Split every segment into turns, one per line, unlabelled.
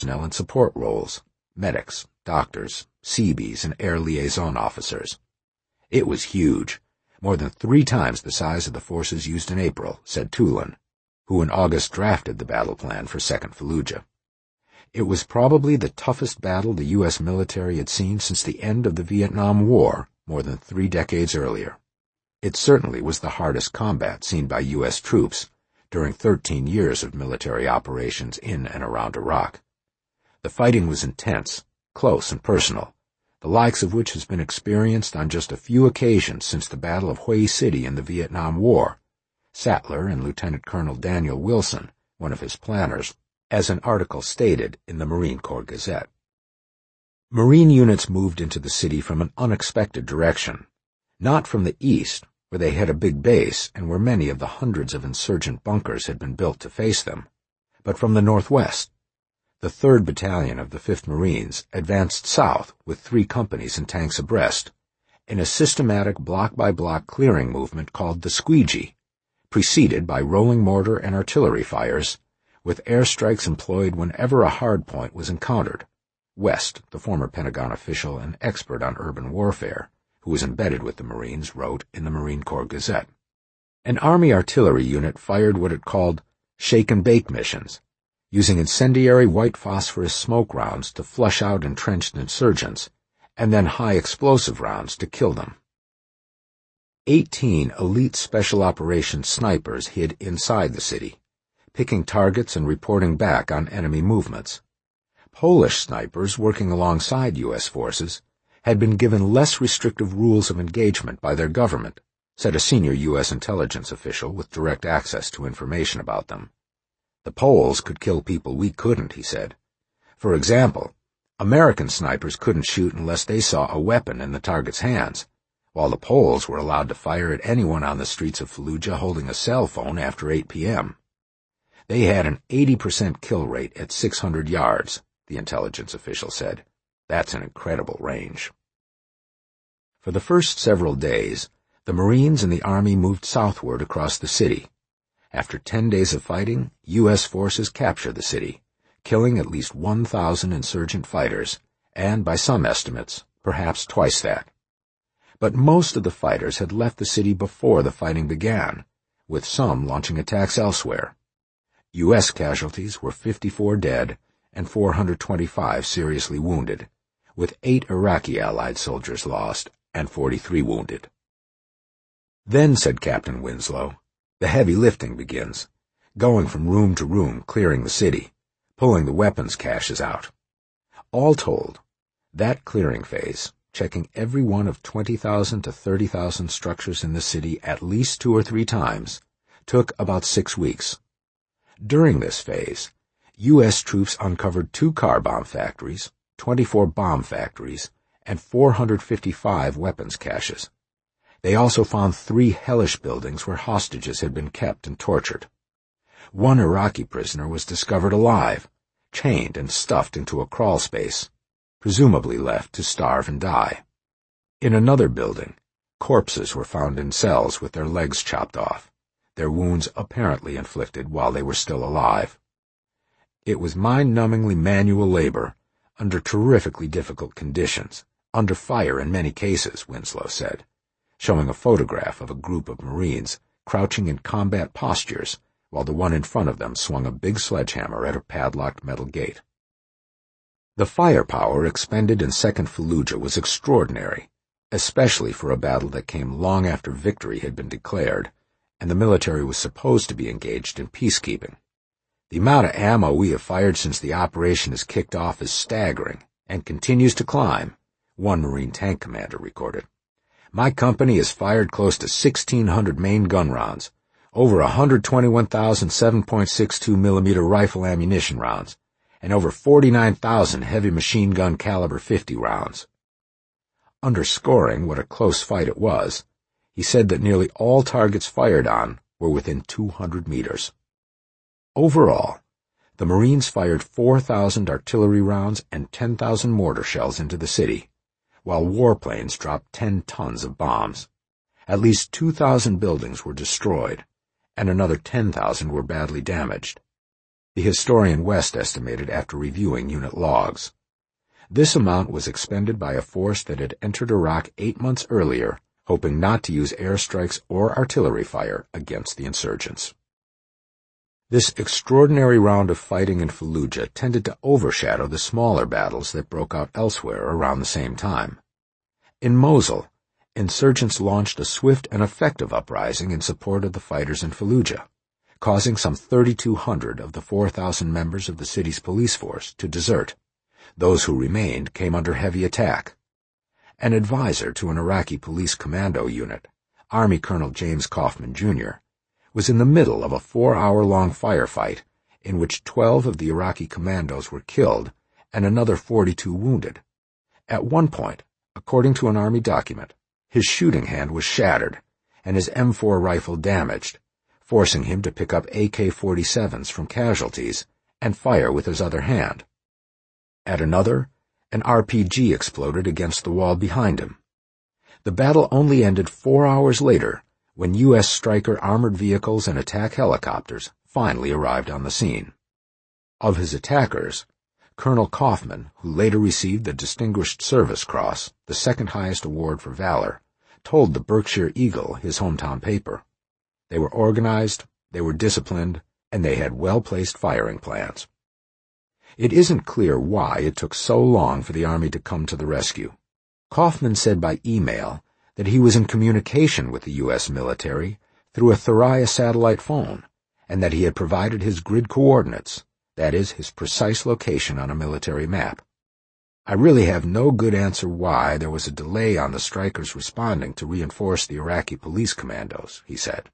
personnel in support roles: medics, doctors, Seabees, and air liaison officers. It was huge, more than 3 times the size of the forces used in April, said Tulin, who in August drafted the battle plan for Second Fallujah. It was probably the toughest battle the U.S. military had seen since the end of the Vietnam War more than 3 decades earlier. It certainly was the hardest combat seen by U.S. troops during 13 years of military operations in and around Iraq. The fighting was intense, close, and personal, the likes of which has been experienced on just a few occasions since the Battle of Hue City in the Vietnam War. Sattler and Lieutenant Colonel Daniel Wilson, one of his planners, as an article stated in the Marine Corps Gazette. Marine units moved into the city from an unexpected direction, not from the east, where they had a big base and where many of the hundreds of insurgent bunkers had been built to face them, but from the northwest. The 3rd Battalion of the 5th Marines advanced south with 3 companies and tanks abreast, in a systematic block-by-block clearing movement called the Squeegee, preceded by rolling mortar and artillery fires, with airstrikes employed whenever a hard point was encountered. West, the former Pentagon official and expert on urban warfare, who was embedded with the Marines, wrote in the Marine Corps Gazette. An Army artillery unit fired what it called shake-and-bake missions, using incendiary white phosphorus smoke rounds to flush out entrenched insurgents, and then high explosive rounds to kill them. 18 elite special operations snipers hid inside the city, picking targets and reporting back on enemy movements. Polish snipers working alongside U.S. forces had been given less restrictive rules of engagement by their government, said a senior U.S. intelligence official with direct access to information about them. The Poles could kill people we couldn't, he said. For example, American snipers couldn't shoot unless they saw a weapon in the target's hands, while the Poles were allowed to fire at anyone on the streets of Fallujah holding a cell phone after 8 p.m. They had an 80% kill rate at 600 yards, the intelligence official said. That's an incredible range. For the first several days, the Marines and the Army moved southward across the city. After 10 days of fighting, U.S. forces captured the city, killing at least 1,000 insurgent fighters, and, by some estimates, perhaps twice that. But most of the fighters had left the city before the fighting began, with some launching attacks elsewhere. U.S. casualties were 54 dead and 425 seriously wounded, with 8 Iraqi Allied soldiers lost and 43 wounded. Then, said Captain Winslow, the heavy lifting begins, going from room to room clearing the city, pulling the weapons caches out. All told, that clearing phase, checking every one of 20,000 to 30,000 structures in the city at least 2 or 3 times, took about 6 weeks. During this phase, U.S. troops uncovered 2 car bomb factories, 24 bomb factories, and 455 weapons caches. They also found 3 hellish buildings where hostages had been kept and tortured. One Iraqi prisoner was discovered alive, chained and stuffed into a crawl space, presumably left to starve and die. In another building, corpses were found in cells with their legs chopped off, their wounds apparently inflicted while they were still alive. It was mind-numbingly manual labor, under terrifically difficult conditions, under fire in many cases, Winslow said, showing a photograph of a group of Marines crouching in combat postures while the one in front of them swung a big sledgehammer at a padlocked metal gate. The firepower expended in Second Fallujah was extraordinary, especially for a battle that came long after victory had been declared, and the military was supposed to be engaged in peacekeeping. The amount of ammo we have fired since the operation has kicked off is staggering, and continues to climb, one Marine tank commander recorded. My company has fired close to 1,600 main gun rounds, over 121,000 7.62 millimeter rifle ammunition rounds, and over 49,000 heavy machine gun caliber .50 rounds. Underscoring what a close fight it was, he said that nearly all targets fired on were within 200 meters. Overall, the Marines fired 4,000 artillery rounds and 10,000 mortar shells into the city, while warplanes dropped 10 tons of bombs. At least 2,000 buildings were destroyed, and another 10,000 were badly damaged. the historian West estimated after reviewing unit logs. This amount was expended by a force that had entered Iraq 8 months earlier, hoping not to use airstrikes or artillery fire against the insurgents. This extraordinary round of fighting in Fallujah tended to overshadow the smaller battles that broke out elsewhere around the same time. In Mosul, insurgents launched a swift and effective uprising in support of the fighters in Fallujah, causing some 3,200 of the 4,000 members of the city's police force to desert. Those who remained came under heavy attack. An advisor to an Iraqi police commando unit, Army Colonel James Kaufman, Jr., was in the middle of a 4-hour-long firefight in which 12 of the Iraqi commandos were killed and another 42 wounded. At one point, according to an Army document, his shooting hand was shattered and his M4 rifle damaged, forcing him to pick up AK-47s from casualties and fire with his other hand. At another, an RPG exploded against the wall behind him. The battle only ended 4 hours later when U.S. Stryker armored vehicles and attack helicopters finally arrived on the scene. Of his attackers, Colonel Kaufman, who later received the Distinguished Service Cross, the second highest award for valor, told the Berkshire Eagle, his hometown paper, they were organized, they were disciplined, and they had well-placed firing plans. It isn't clear why it took so long for the Army to come to the rescue. Kaufman said by email that he was in communication with the U.S. military through a Thuraya satellite phone, and that he had provided his grid coordinates, that is, his precise location on a military map. I really have no good answer why there was a delay on the Strykers responding to reinforce the Iraqi police commandos, he said.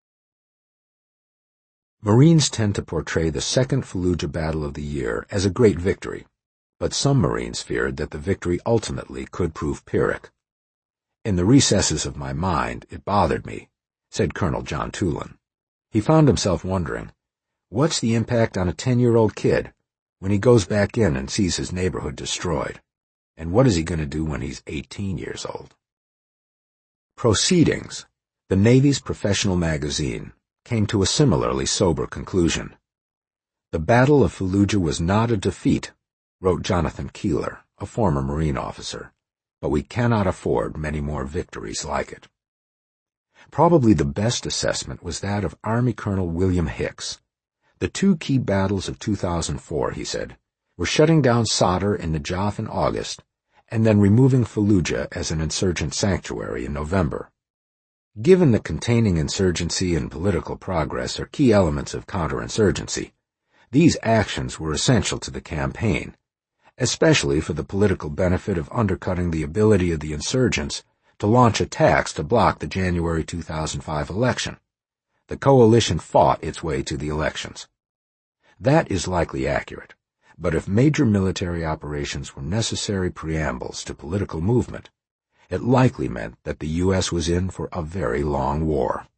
Marines tend to portray the Second Fallujah Battle of the year as a great victory, but some Marines feared that the victory ultimately could prove Pyrrhic. In the recesses of my mind, it bothered me, said Colonel John Tulin. He found himself wondering, what's the impact on a 10-year-old kid when he goes back in and sees his neighborhood destroyed? And what is he going to do when he's 18 years old? Proceedings, the Navy's professional magazine, came to a similarly sober conclusion. The Battle of Fallujah was not a defeat, wrote Jonathan Keeler, a former Marine officer, but we cannot afford many more victories like it. Probably the best assessment was that of Army Colonel William Hicks. The two key battles of 2004, he said, were shutting down Sadr in Najaf in August and then removing Fallujah as an insurgent sanctuary in November. Given that containing insurgency and political progress are key elements of counterinsurgency, these actions were essential to the campaign, especially for the political benefit of undercutting the ability of the insurgents to launch attacks to block the January 2005 election. The coalition fought its way to the elections. That is likely accurate, but if major military operations were necessary preambles to political movement, it likely meant that the U.S. was in for a very long war.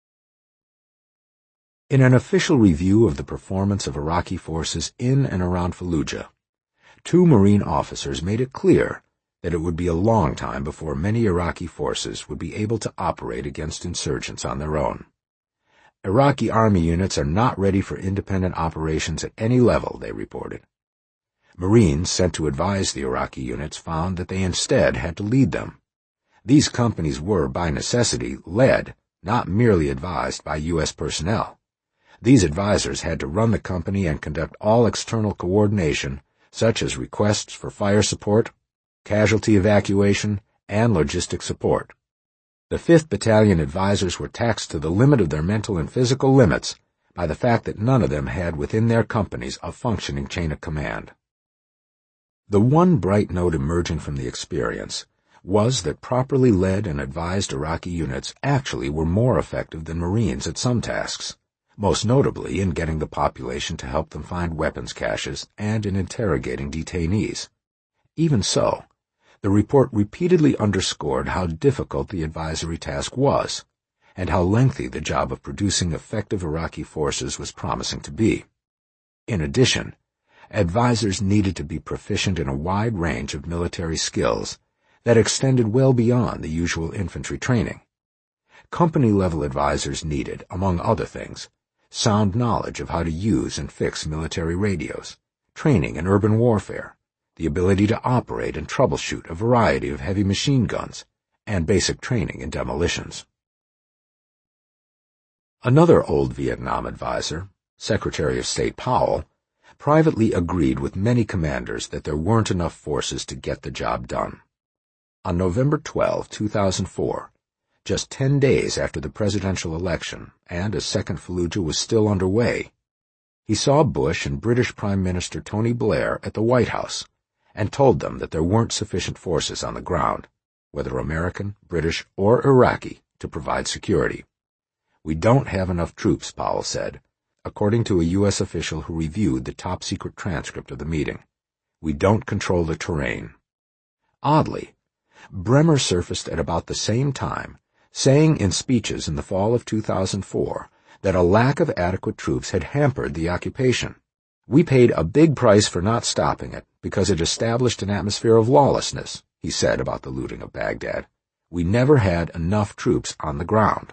In an official review of the performance of Iraqi forces in and around Fallujah, 2 Marine officers made it clear that it would be a long time before many Iraqi forces would be able to operate against insurgents on their own. Iraqi Army units are not ready for independent operations at any level, they reported. Marines sent to advise the Iraqi units found that they instead had to lead them. These companies were, by necessity, led, not merely advised by U.S. personnel. These advisors had to run the company and conduct all external coordination, such as requests for fire support, casualty evacuation, and logistic support. The 5th Battalion advisors were taxed to the limit of their mental and physical limits by the fact that none of them had within their companies a functioning chain of command. The one bright note emerging from the experience was that properly led and advised Iraqi units actually were more effective than Marines at some tasks, most notably in getting the population to help them find weapons caches and in interrogating detainees. Even so, the report repeatedly underscored how difficult the advisory task was, and how lengthy the job of producing effective Iraqi forces was promising to be. In addition, advisors needed to be proficient in a wide range of military skills that extended well beyond the usual infantry training. Company-level advisors needed, among other things, sound knowledge of how to use and fix military radios, training in urban warfare, the ability to operate and troubleshoot a variety of heavy machine guns, and basic training in demolitions. Another old Vietnam advisor, Secretary of State Powell, privately agreed with many commanders that there weren't enough forces to get the job done. On November 12, 2004, just 10 days after the presidential election and as Second Fallujah was still underway, he saw Bush and British Prime Minister Tony Blair at the White House and told them that there weren't sufficient forces on the ground, whether American, British, or Iraqi, to provide security. "We don't have enough troops," Powell said, according to a U.S. official who reviewed the top-secret transcript of the meeting. "We don't control the terrain." Oddly, Bremer surfaced at about the same time, saying in speeches in the fall of 2004 that a lack of adequate troops had hampered the occupation. "We paid a big price for not stopping it because it established an atmosphere of lawlessness," he said about the looting of Baghdad. "We never had enough troops on the ground."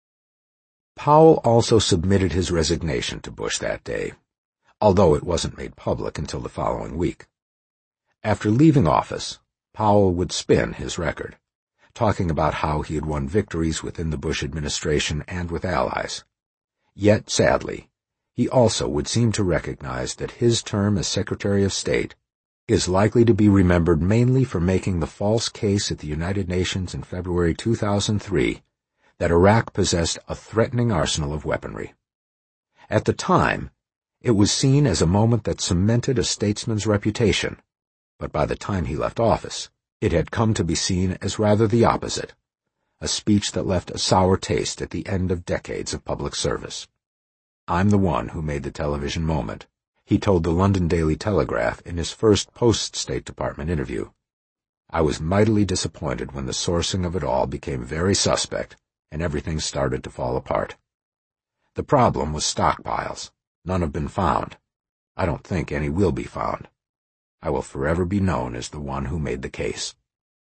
Powell also submitted his resignation to Bush that day, although it wasn't made public until the following week. After leaving office, Powell would spin his record, talking about how he had won victories within the Bush administration and with allies. Yet, sadly, he also would seem to recognize that his term as Secretary of State is likely to be remembered mainly for making the false case at the United Nations in February 2003 that Iraq possessed a threatening arsenal of weaponry. At the time, it was seen as a moment that cemented a statesman's reputation, but by the time he left office, it had come to be seen as rather the opposite, a speech that left a sour taste at the end of decades of public service. "I'm the one who made the television moment," he told the London Daily Telegraph in his first post-State Department interview. "I was mightily disappointed when the sourcing of it all became very suspect and everything started to fall apart. The problem was stockpiles. None have been found. I don't think any will be found. I will forever be known as the one who made the case."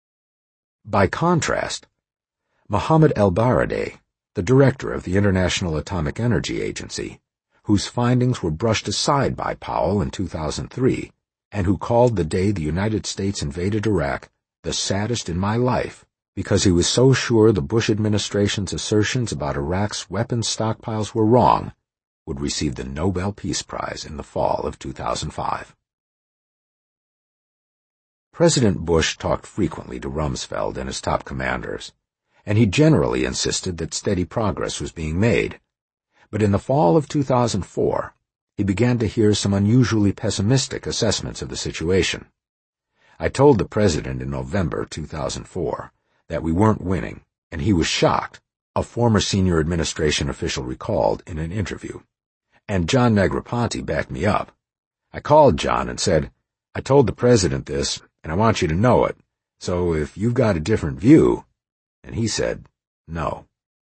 By contrast, Mohammed El-Baradei, the director of the International Atomic Energy Agency, whose findings were brushed aside by Powell in 2003, and who called the day the United States invaded Iraq the saddest in my life because he was so sure the Bush administration's assertions about Iraq's weapons stockpiles were wrong, would receive the Nobel Peace Prize in the fall of 2005. President Bush talked frequently to Rumsfeld and his top commanders, and he generally insisted that steady progress was being made. But in the fall of 2004, he began to hear some unusually pessimistic assessments of the situation. "I told the president in November 2004 that we weren't winning, and he was shocked," a former senior administration official recalled in an interview. And John Negroponte backed me up. "I called John and said, 'I told the president this, and I want you to know it, so if you've got a different view,' and he said, 'No.'"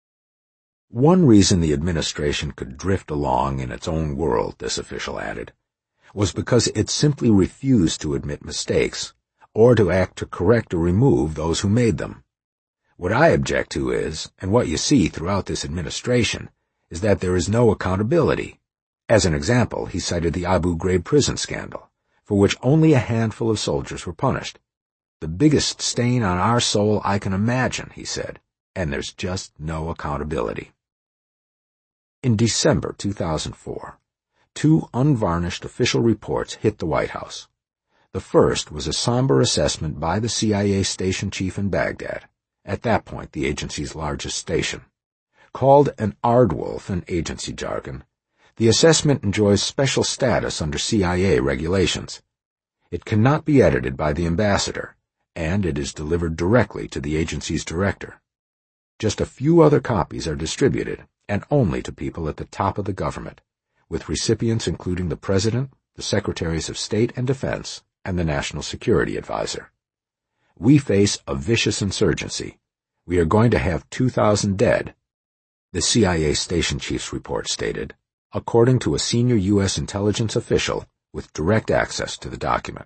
One reason the administration could drift along in its own world, this official added, was because it simply refused to admit mistakes or to act to correct or remove those who made them. "What I object to is, and what you see throughout this administration, is that there is no accountability." As an example, he cited the Abu Ghraib prison scandal, for which only a handful of soldiers were punished. "The biggest stain on our soul I can imagine," he said, "and there's just no accountability." In December 2004, two unvarnished official reports hit the White House. The first was a somber assessment by the CIA station chief in Baghdad, at that point the agency's largest station. Called an Ardwolf in agency jargon, the assessment enjoys special status under CIA regulations. It cannot be edited by the ambassador, and it is delivered directly to the agency's director. Just a few other copies are distributed, and only to people at the top of the government, with recipients including the President, the Secretaries of State and Defense, and the National Security Advisor. "We face a vicious insurgency. We are going to have 2,000 dead," the CIA station chief's report stated, according to a senior U.S. intelligence official with direct access to the document.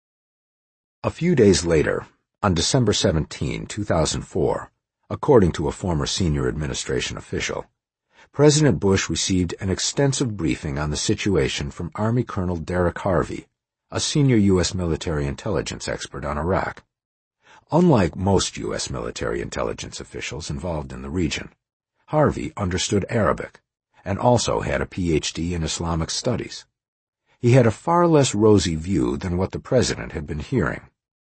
A few days later, on December 17, 2004, according to a former senior administration official, President Bush received an extensive briefing on the situation from Army Colonel Derek Harvey, a senior U.S. military intelligence expert on Iraq. Unlike most U.S. military intelligence officials involved in the region, Harvey understood Arabic and also had a Ph.D. in Islamic studies. He had a far less rosy view than what the president had been hearing.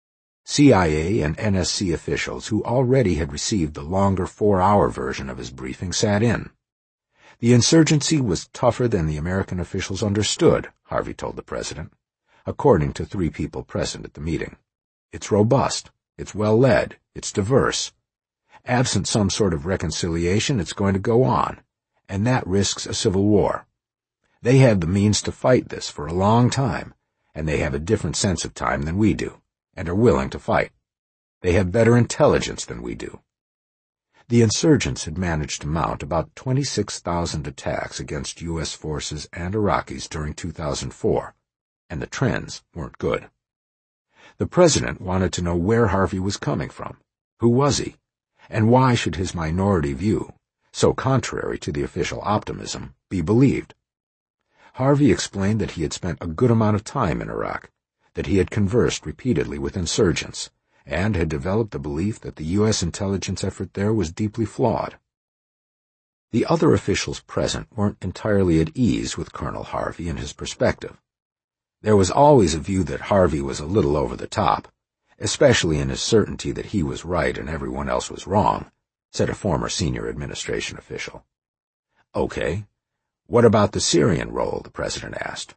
CIA and NSC officials who already had received the longer 4-hour version of his briefing sat in. The insurgency was tougher than the American officials understood, Harvey told the president, according to 3 people present at the meeting. It's robust, it's well led, it's diverse. Absent some sort of reconciliation, it's going to go on, and that risks a civil war. They had the means to fight this for a long time, and they have a different sense of time than we do, and are willing to fight. They have better intelligence than we do. The insurgents had managed to mount about 26,000 attacks against U.S. forces and Iraqis during 2004, and the trends weren't good. The president wanted to know where Harvey was coming from, who was he, and why should his minority view, so contrary to the official optimism, be believed. Harvey explained that he had spent a good amount of time in Iraq, that he had conversed repeatedly with insurgents, and had developed the belief that the U.S. intelligence effort there was deeply flawed. The other officials present weren't entirely at ease with Colonel Harvey and his perspective. There was always a view that Harvey was a little over the top, especially in his certainty that he was right and everyone else was wrong, said a former senior administration official. Okay, what about the Syrian role? The president asked.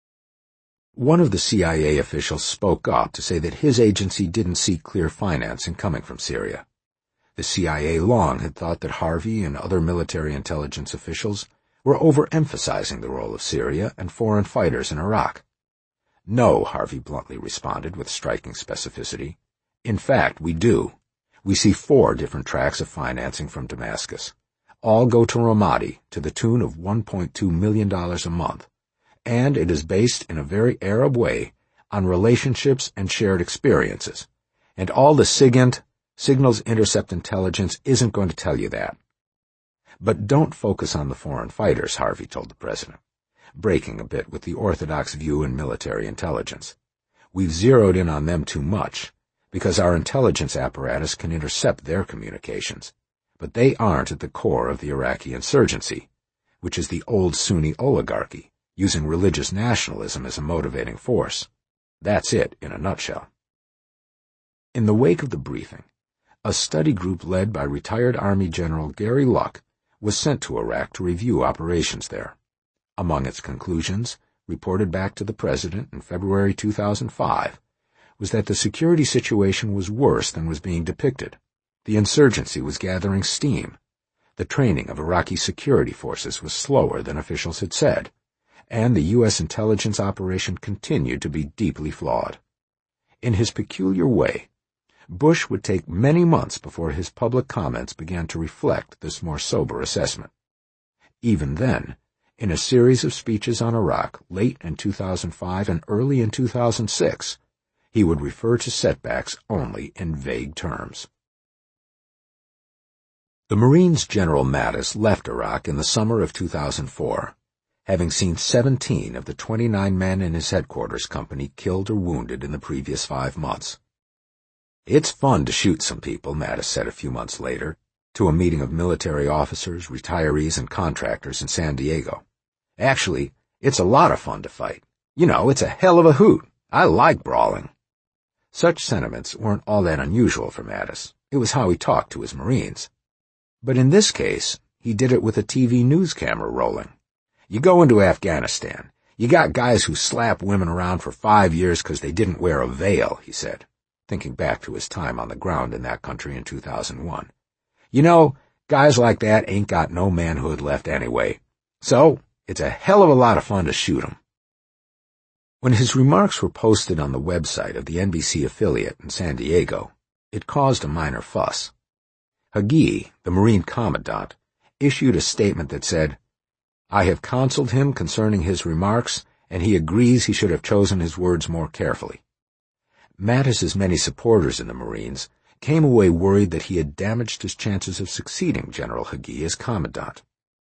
One of the CIA officials spoke up to say that his agency didn't see clear financing coming from Syria. The CIA long had thought that Harvey and other military intelligence officials were overemphasizing the role of Syria and foreign fighters in Iraq. No, Harvey bluntly responded with striking specificity. In fact, we do. We see 4 different tracks of financing from Damascus. All go to Ramadi to the tune of $1.2 million a month. And it is based in a very Arab way on relationships and shared experiences. And all the SIGINT, Signals Intercept Intelligence, isn't going to tell you that. But don't focus on the foreign fighters, Harvey told the president, breaking a bit with the orthodox view in military intelligence. We've zeroed in on them too much, because our intelligence apparatus can intercept their communications. But they aren't at the core of the Iraqi insurgency, which is the old Sunni oligarchy, using religious nationalism as a motivating force. That's it in a nutshell. In the wake of the briefing, a study group led by retired Army General Gary Luck was sent to Iraq to review operations there. Among its conclusions, reported back to the president in February 2005, was that the security situation was worse than was being depicted. The insurgency was gathering steam. The training of Iraqi security forces was slower than officials had said, and the U.S. intelligence operation continued to be deeply flawed. In his peculiar way, Bush would take many months before his public comments began to reflect this more sober assessment. Even then, in a series of speeches on Iraq late in 2005 and early in 2006, he would refer to setbacks only in vague terms. The Marines General Mattis left Iraq in the summer of 2004, having seen 17 of the 29 men in his headquarters company killed or wounded in the previous 5 months. It's fun to shoot some people, Mattis said a few months later, to a meeting of military officers, retirees, and contractors in San Diego. Actually, it's a lot of fun to fight. You know, it's a hell of a hoot. I like brawling. Such sentiments weren't all that unusual for Mattis. It was how he talked to his Marines. But in this case, he did it with a TV news camera rolling. You go into Afghanistan. You got guys who slap women around for 5 years because they didn't wear a veil, he said, thinking back to his time on the ground in that country in 2001. You know, guys like that ain't got no manhood left anyway. So, it's a hell of a lot of fun to shoot 'em. When his remarks were posted on the website of the NBC affiliate in San Diego, it caused a minor fuss. Hagee, the Marine Commandant, issued a statement that said, "I have counseled him concerning his remarks, and he agrees he should have chosen his words more carefully." Mattis's many supporters in the Marines came away worried that he had damaged his chances of succeeding General Hagee as Commandant.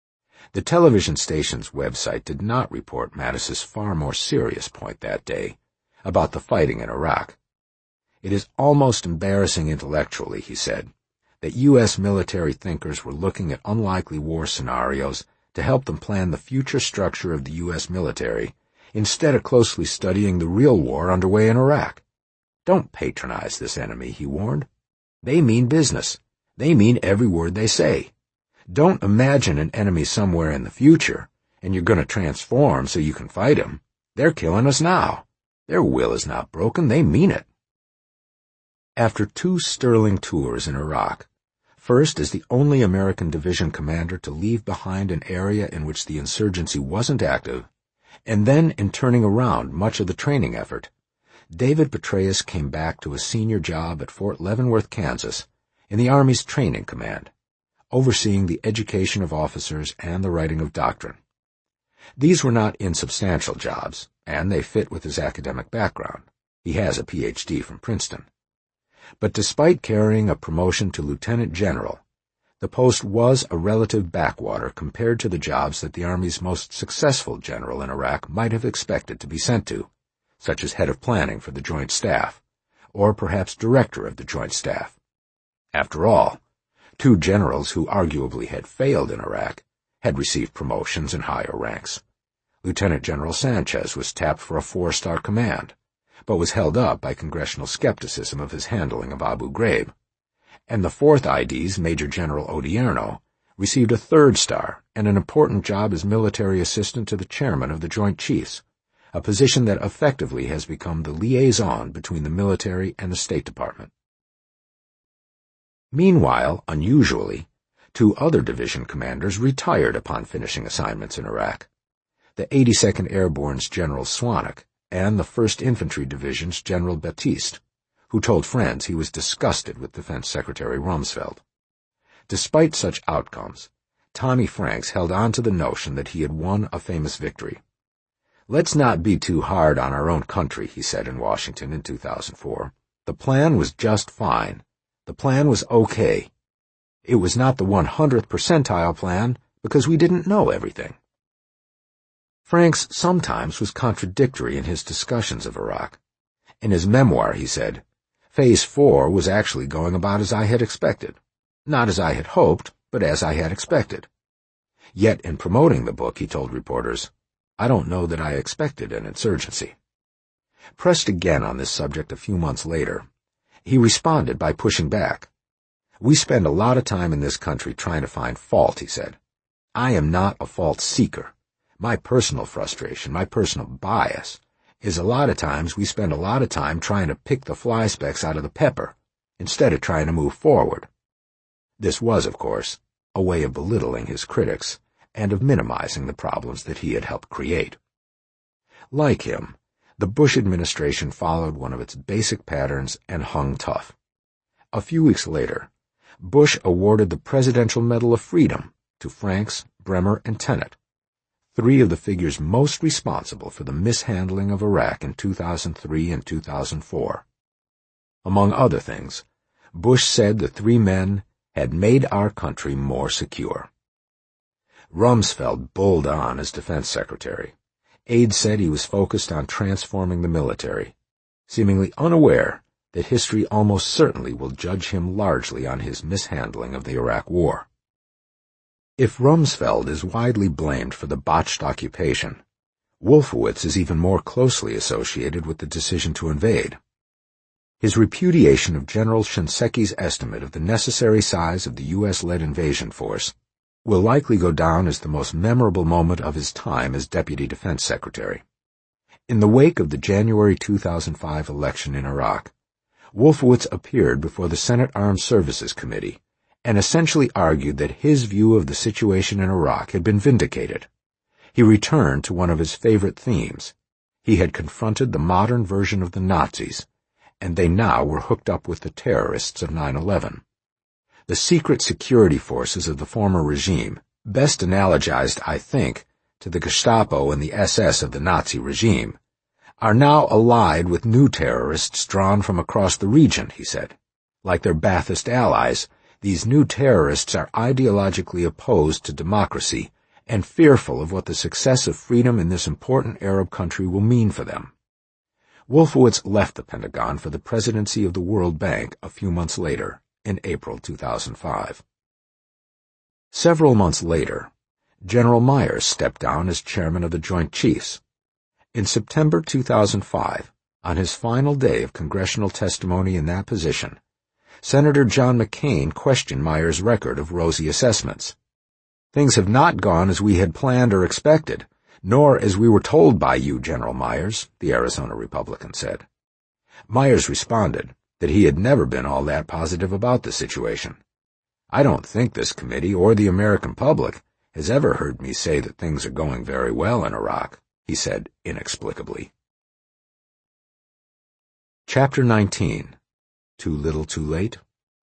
The television station's website did not report Mattis's far more serious point that day about the fighting in Iraq. It is almost embarrassing intellectually, he said, that U.S. military thinkers were looking at unlikely war scenarios to help them plan the future structure of the U.S. military instead of closely studying the real war underway in Iraq. Don't patronize this enemy, he warned. They mean business. They mean every word they say. Don't imagine an enemy somewhere in the future, and you're going to transform so you can fight him. They're killing us now. Their will is not broken. They mean it. After 2 sterling tours in Iraq, first as the only American division commander to leave behind an area in which the insurgency wasn't active, and then in turning around much of the training effort, David Petraeus came back to a senior job at Fort Leavenworth, Kansas, in the Army's Training Command, overseeing the education of officers and the writing of doctrine. These were not insubstantial jobs, and they fit with his academic background. He has a Ph.D. from Princeton. But despite carrying a promotion to lieutenant general, the post was a relative backwater compared to the jobs that the Army's most successful general in Iraq might have expected to be sent to, such as head of planning for the Joint Staff, or perhaps director of the Joint Staff. After all, 2 generals who arguably had failed in Iraq had received promotions in higher ranks. Lieutenant General Sanchez was tapped for a 4-star command, but was held up by congressional skepticism of his handling of Abu Ghraib. And the 4th ID's Major General Odierno received a 3rd star and an important job as military assistant to the chairman of the Joint Chiefs, a position that effectively has become the liaison between the military and the State Department. Meanwhile, unusually, 2 other division commanders retired upon finishing assignments in Iraq. The 82nd Airborne's General Swanwick and the 1st Infantry Division's General Batiste, who told friends he was disgusted with Defense Secretary Rumsfeld. Despite such outcomes, Tommy Franks held on to the notion that he had won a famous victory. "Let's not be too hard on our own country," he said in Washington in 2004. "The plan was just fine. The plan was okay. It was not the 100th percentile plan because we didn't know everything." Franks sometimes was contradictory in his discussions of Iraq. In his memoir, he said, "Phase 4 was actually going about as I had expected. Not as I had hoped, but as I had expected." Yet in promoting the book, he told reporters, "I don't know that I expected an insurgency." Pressed again on this subject a few months later, he responded by pushing back. "We spend a lot of time in this country trying to find fault," he said. "I am not a fault seeker. My personal frustration, my personal bias, is a lot of times we spend a lot of time trying to pick the fly specks out of the pepper, instead of trying to move forward." This was, of course, a way of belittling his critics and of minimizing the problems that he had helped create. Like him, the Bush administration followed one of its basic patterns and hung tough. A few weeks later, Bush awarded the Presidential Medal of Freedom to Franks, Bremer, and Tenet, 3 of the figures most responsible for the mishandling of Iraq in 2003 and 2004. Among other things, Bush said the 3 men had made our country more secure. Rumsfeld bulled on as defense secretary. Aides said he was focused on transforming the military, seemingly unaware that history almost certainly will judge him largely on his mishandling of the Iraq War. If Rumsfeld is widely blamed for the botched occupation, Wolfowitz is even more closely associated with the decision to invade. His repudiation of General Shinseki's estimate of the necessary size of the U.S.-led invasion force will likely go down as the most memorable moment of his time as Deputy Defense Secretary. In the wake of the January 2005 election in Iraq, Wolfowitz appeared before the Senate Armed Services Committee and essentially argued that his view of the situation in Iraq had been vindicated. He returned to one of his favorite themes. He had confronted the modern version of the Nazis, and they now were hooked up with the terrorists of 9/11. The secret security forces of the former regime, best analogized, I think, to the Gestapo and the SS of the Nazi regime, are now allied with new terrorists drawn from across the region, he said. Like their Ba'athist allies, these new terrorists are ideologically opposed to democracy and fearful of what the success of freedom in this important Arab country will mean for them. Wolfowitz left the Pentagon for the presidency of the World Bank a few months later, in April 2005. Several months later, General Myers stepped down as chairman of the Joint Chiefs. In September 2005, on his final day of congressional testimony in that position, Senator John McCain questioned Myers' record of rosy assessments. "Things have not gone as we had planned or expected, nor as we were told by you, General Myers," the Arizona Republican said. Myers responded that he had never been all that positive about the situation. "I don't think this committee or the American public has ever heard me say that things are going very well in Iraq," he said inexplicably. Chapter 19. Too Little Too Late.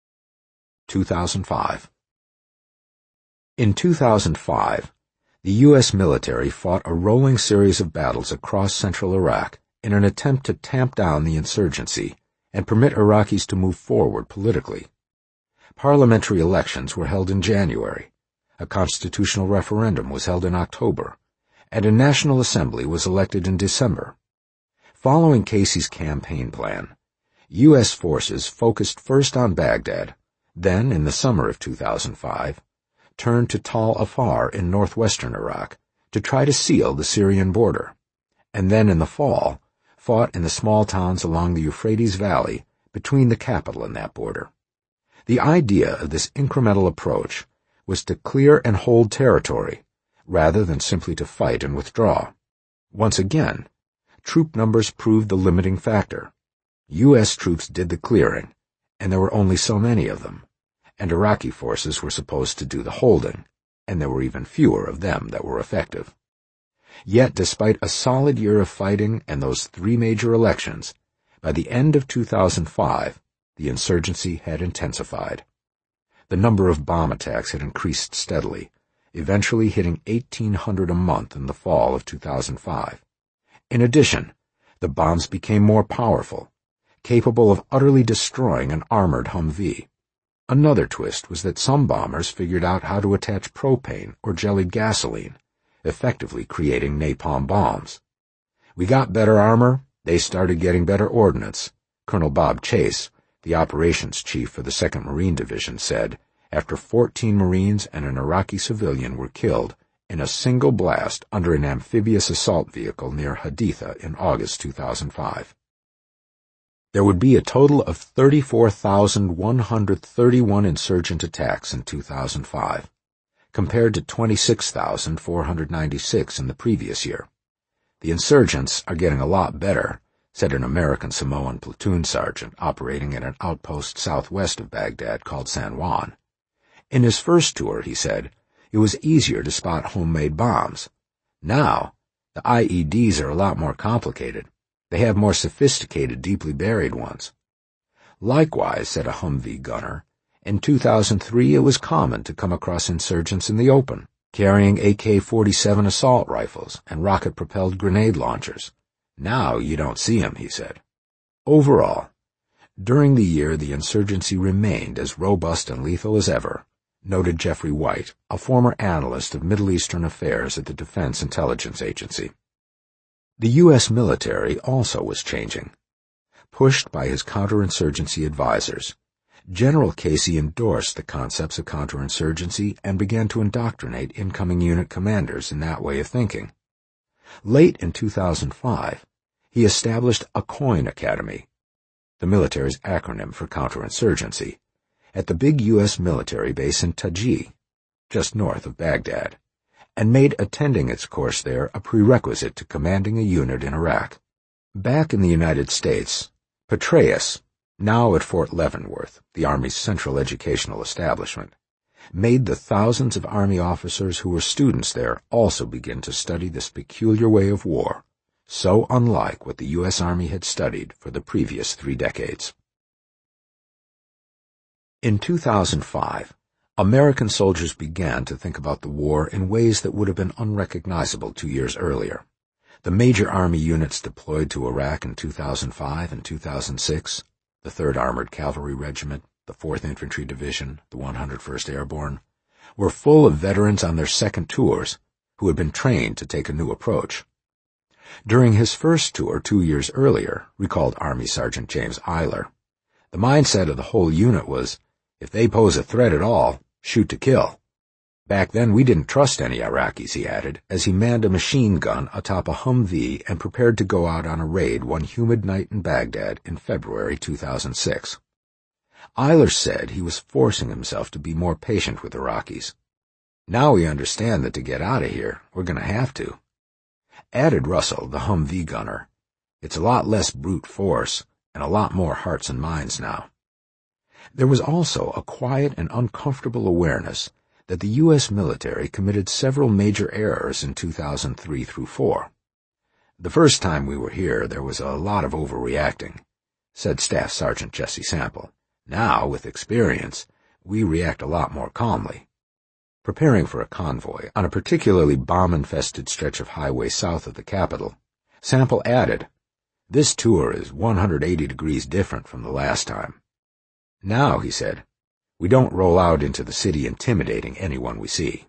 2005. In 2005, the U.S. military fought a rolling series of battles across central Iraq in an attempt to tamp down the insurgency and permit Iraqis to move forward politically. Parliamentary elections were held in January, a constitutional referendum was held in October, and a National Assembly was elected in December. Following Casey's campaign plan, U.S. forces focused first on Baghdad, then, in the summer of 2005, turned to Tal Afar in northwestern Iraq to try to seal the Syrian border, and then in the fall fought in the small towns along the Euphrates Valley between the capital and that border. The idea of this incremental approach was to clear and hold territory, rather than simply to fight and withdraw. Once again, troop numbers proved the limiting factor. U.S. troops did the clearing, and there were only so many of them, and Iraqi forces were supposed to do the holding, and there were even fewer of them that were effective. Yet, despite a solid year of fighting and those 3 major elections, by the end of 2005, the insurgency had intensified. The number of bomb attacks had increased steadily, eventually hitting 1,800 a month in the fall of 2005. In addition, the bombs became more powerful, capable of utterly destroying an armored Humvee. Another twist was that some bombers figured out how to attach propane or jellied gasoline, effectively creating napalm bombs. "We got better armor, they started getting better ordnance," Colonel Bob Chase, the operations chief for the 2nd Marine Division, said after 14 Marines and an Iraqi civilian were killed in a single blast under an amphibious assault vehicle near Haditha in August 2005. There would be a total of 34,131 insurgent attacks in 2005, compared to 26,496 in the previous year. "The insurgents are getting a lot better," said an American Samoan platoon sergeant operating at an outpost southwest of Baghdad called San Juan. In his first tour, he said, it was easier to spot homemade bombs. Now, the IEDs are a lot more complicated. They have more sophisticated, deeply buried ones. Likewise, said a Humvee gunner, in 2003 it was common to come across insurgents in the open, carrying AK-47 assault rifles and rocket-propelled grenade launchers. Now you don't see 'em, he said. Overall, during the year the insurgency remained as robust and lethal as ever, noted Jeffrey White, a former analyst of Middle Eastern affairs at the Defense Intelligence Agency. The U.S. military also was changing. Pushed by his counterinsurgency advisors, General Casey endorsed the concepts of counterinsurgency and began to indoctrinate incoming unit commanders in that way of thinking. Late in 2005, he established a COIN Academy, the military's acronym for counterinsurgency, at the big U.S. military base in Taji, just north of Baghdad, and made attending its course there a prerequisite to commanding a unit in Iraq. Back in the United States, Petraeus, now at Fort Leavenworth, the Army's central educational establishment, made the thousands of Army officers who were students there also begin to study this peculiar way of war, so unlike what the U.S. Army had studied for the previous 3 decades. In 2005, American soldiers began to think about the war in ways that would have been unrecognizable 2 years earlier. The major Army units deployed to Iraq in 2005 and 2006, the 3rd Armored Cavalry Regiment, the 4th Infantry Division, the 101st Airborne, were full of veterans on their second tours who had been trained to take a new approach. During his first tour 2 years earlier, recalled Army Sergeant James Eiler, the mindset of the whole unit was, if they pose a threat at all, shoot to kill. Back then we didn't trust any Iraqis, he added, as he manned a machine gun atop a Humvee and prepared to go out on a raid one humid night in Baghdad in February 2006. Eiler said he was forcing himself to be more patient with Iraqis. Now we understand that to get out of here, we're going to have to. Added Russell, the Humvee gunner, it's a lot less brute force and a lot more hearts and minds now. There was also a quiet and uncomfortable awareness that the U.S. military committed several major errors in 2003 through 4. The first time we were here, there was a lot of overreacting, said Staff Sergeant Jesse Sample. Now, with experience, we react a lot more calmly. Preparing for a convoy on a particularly bomb-infested stretch of highway south of the capital, Sample added, "This tour is 180 degrees different from the last time. Now," he said, "we don't roll out into the city intimidating anyone we see."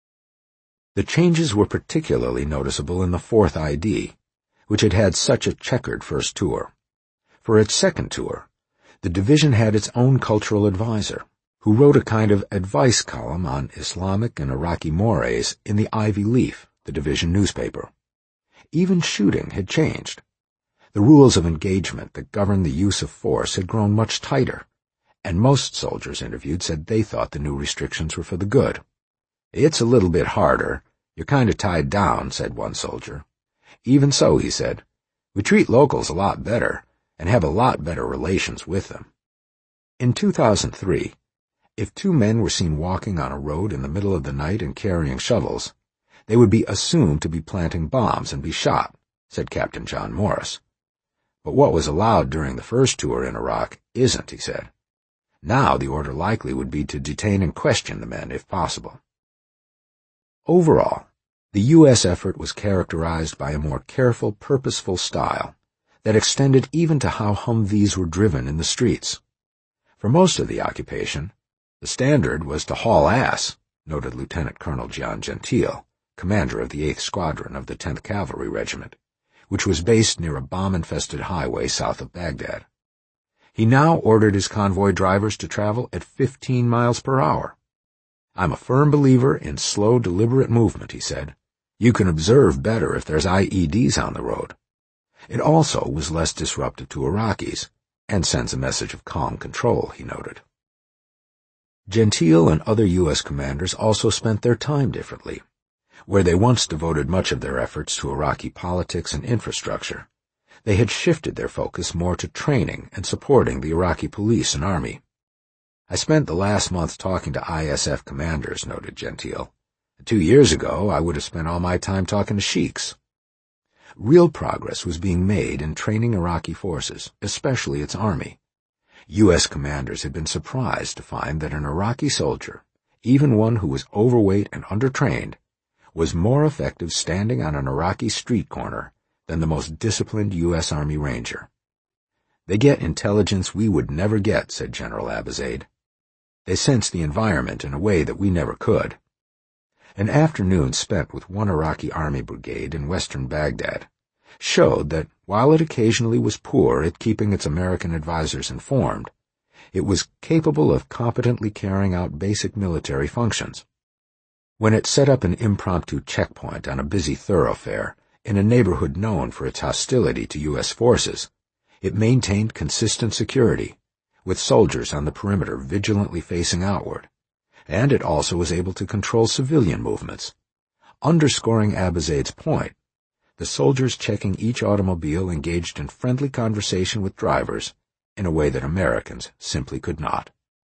The changes were particularly noticeable in the 4th ID, which had had such a checkered first tour. For its second tour, the division had its own cultural advisor, who wrote a kind of advice column on Islamic and Iraqi mores in the Ivy Leaf, the division newspaper. Even shooting had changed. The rules of engagement that governed the use of force had grown much tighter, and most soldiers interviewed said they thought the new restrictions were for the good. "It's a little bit harder. You're kind of tied down," said one soldier. "Even so," he said, "we treat locals a lot better and have a lot better relations with them." In 2003, if 2 men were seen walking on a road in the middle of the night and carrying shovels, they would be assumed to be planting bombs and be shot, said Captain John Morris. But what was allowed during the first tour in Iraq isn't, he said. Now the order likely would be to detain and question the men if possible. Overall, the U.S. effort was characterized by a more careful, purposeful style that extended even to how Humvees were driven in the streets. For most of the occupation, the standard was to haul ass, noted Lieutenant Colonel John Gentile, commander of the 8th Squadron of the 10th Cavalry Regiment, which was based near a bomb-infested highway south of Baghdad. He now ordered his convoy drivers to travel at 15 miles per hour. "I'm a firm believer in slow, deliberate movement," he said. "You can observe better if there's IEDs on the road. It also was less disruptive to Iraqis, and sends a message of calm control," he noted. Gentile and other U.S. commanders also spent their time differently. Where they once devoted much of their efforts to Iraqi politics and infrastructure, they had shifted their focus more to training and supporting the Iraqi police and army. "I spent the last month talking to ISF commanders," noted Gentile. 2 years ago, I would have spent all my time talking to sheiks." Real progress was being made in training Iraqi forces, especially its army. U.S. commanders had been surprised to find that an Iraqi soldier, even one who was overweight and undertrained, was more effective standing on an Iraqi street corner than the most disciplined U.S. Army Ranger. "They get intelligence we would never get," said General Abizaid. "They sense the environment in a way that we never could." An afternoon spent with one Iraqi Army brigade in western Baghdad showed that while it occasionally was poor at keeping its American advisors informed, it was capable of competently carrying out basic military functions. When it set up an impromptu checkpoint on a busy thoroughfare in a neighborhood known for its hostility to U.S. forces, it maintained consistent security, with soldiers on the perimeter vigilantly facing outward, and it also was able to control civilian movements. Underscoring Abizaid's point, the soldiers checking each automobile engaged in friendly conversation with drivers in a way that Americans simply could not.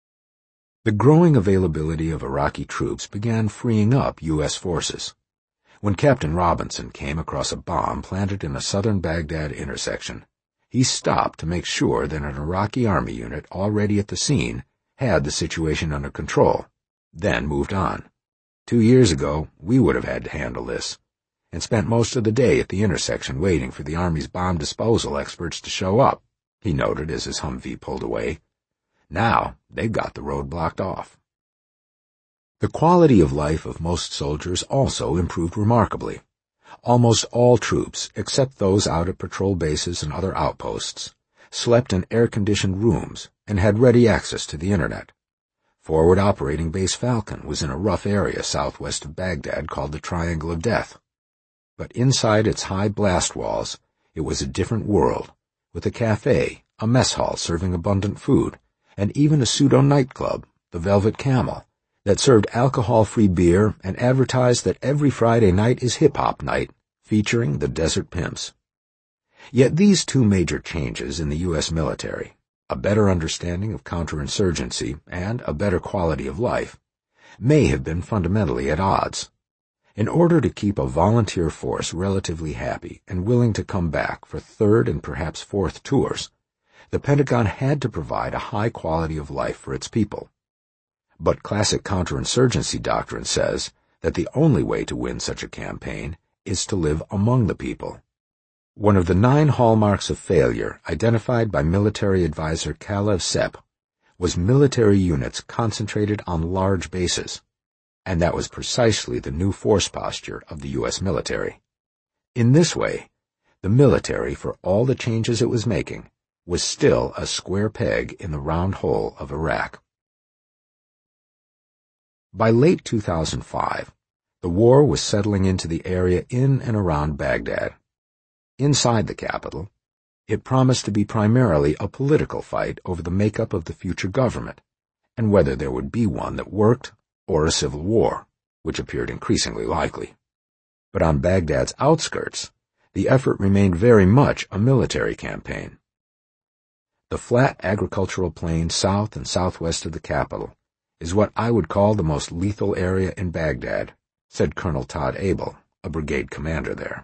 The growing availability of Iraqi troops began freeing up U.S. forces. When Captain Robinson came across a bomb planted in a southern Baghdad intersection, he stopped to make sure that an Iraqi army unit already at the scene had the situation under control, then moved on. 2 years ago, we would have had to handle this, and spent most of the day at the intersection waiting for the Army's bomb disposal experts to show up, he noted as his Humvee pulled away. Now, they've got the road blocked off. The quality of life of most soldiers also improved remarkably. Almost all troops, except those out at patrol bases and other outposts, slept in air-conditioned rooms and had ready access to the Internet. Forward Operating Base Falcon was in a rough area southwest of Baghdad called the Triangle of Death. But inside its high blast walls, it was a different world, with a cafe, a mess hall serving abundant food, and even a pseudo-nightclub, the Velvet Camel, that served alcohol-free beer and advertised that every Friday night is hip-hop night, featuring the Desert Pimps. Yet these two major changes in the U.S. military, a better understanding of counterinsurgency and a better quality of life, may have been fundamentally at odds. In order to keep a volunteer force relatively happy and willing to come back for third and perhaps fourth tours, the Pentagon had to provide a high quality of life for its people. But classic counterinsurgency doctrine says that the only way to win such a campaign is to live among the people. One of the 9 hallmarks of failure identified by military advisor Kalev Sepp was military units concentrated on large bases, and that was precisely the new force posture of the U.S. military. In this way, the military, for all the changes it was making, was still a square peg in the round hole of Iraq. By late 2005, the war was settling into the area in and around Baghdad. Inside the capital, it promised to be primarily a political fight over the makeup of the future government, and whether there would be one that worked, or a civil war, which appeared increasingly likely. But on Baghdad's outskirts, the effort remained very much a military campaign. The flat agricultural plain south and southwest of the capital is what I would call the most lethal area in Baghdad, said Colonel Todd Abel, a brigade commander there.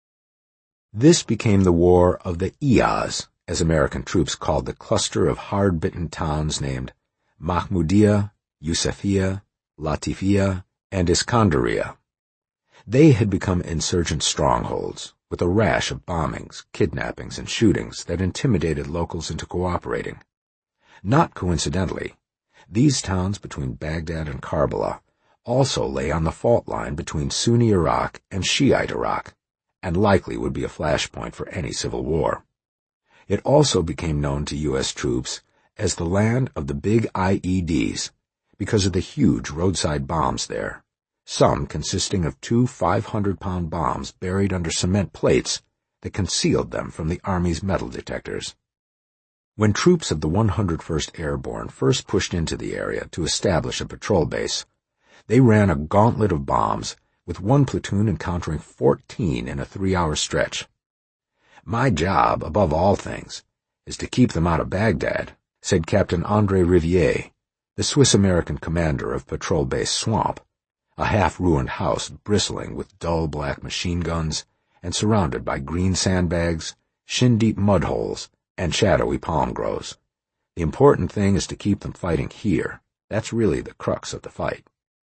This became the War of the Iyaz, as American troops called the cluster of hard-bitten towns named Mahmudiyah, Yusufiyah, Latifiyah, and Iskandariya. They had become insurgent strongholds, with a rash of bombings, kidnappings, and shootings that intimidated locals into cooperating. Not coincidentally, these towns between Baghdad and Karbala also lay on the fault line between Sunni Iraq and Shiite Iraq, and likely would be a flashpoint for any civil war. It also became known to U.S. troops as the land of the big IEDs because of the huge roadside bombs there, some consisting of 2 500-pound bombs buried under cement plates that concealed them from the Army's metal detectors. When troops of the 101st Airborne first pushed into the area to establish a patrol base, they ran a gauntlet of bombs, with one platoon encountering 14 in a 3-hour stretch. My job, above all things, is to keep them out of Baghdad, said Captain André Riviere, the Swiss-American commander of Patrol Base Swamp, a half-ruined house bristling with dull black machine guns and surrounded by green sandbags, shin-deep mud holes, and shadowy palm groves. The important thing is to keep them fighting here. That's really the crux of the fight.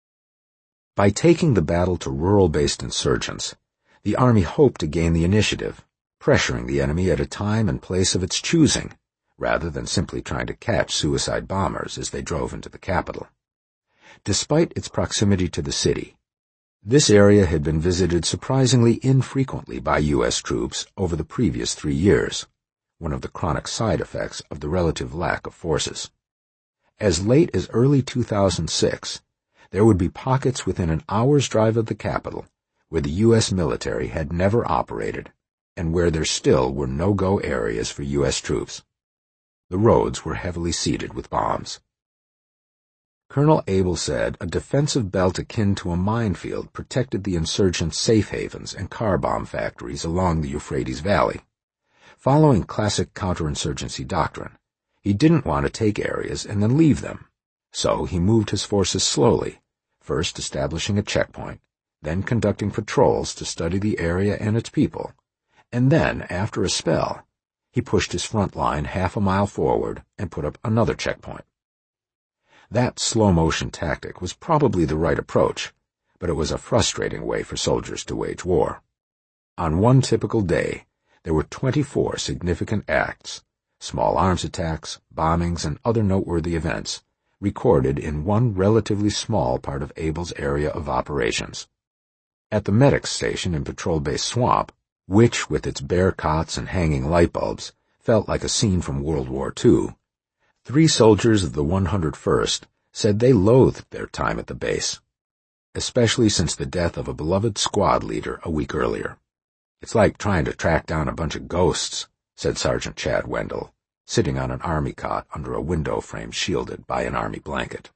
By taking the battle to rural-based insurgents, the Army hoped to gain the initiative, pressuring the enemy at a time and place of its choosing, rather than simply trying to catch suicide bombers as they drove into the capital. Despite its proximity to the city, this area had been visited surprisingly infrequently by U.S. troops over the previous 3 years, one of the chronic side effects of the relative lack of forces. As late as early 2006, there would be pockets within an hour's drive of the capital where the U.S. military had never operated and where there still were no-go areas for U.S. troops. The roads were heavily seeded with bombs. Colonel Abel said a defensive belt akin to a minefield protected the insurgents' safe havens and car bomb factories along the Euphrates Valley. Following classic counterinsurgency doctrine, he didn't want to take areas and then leave them. So he moved his forces slowly, first establishing a checkpoint, then conducting patrols to study the area and its people, and then, after a spell, he pushed his front line half a mile forward and put up another checkpoint. That slow-motion tactic was probably the right approach, but it was a frustrating way for soldiers to wage war. On one typical day, there were 24 significant acts, small arms attacks, bombings, and other noteworthy events, recorded in one relatively small part of Abel's area of operations. At the medics station in Patrol Base Swamp, which, with its bare cots and hanging light bulbs, felt like a scene from World War II, 3 soldiers of the 101st said they loathed their time at the base, especially since the death of a beloved squad leader a week earlier. "It's like trying to track down a bunch of ghosts," said Sergeant Chad Wendell, sitting on an army cot under a window frame shielded by an army blanket.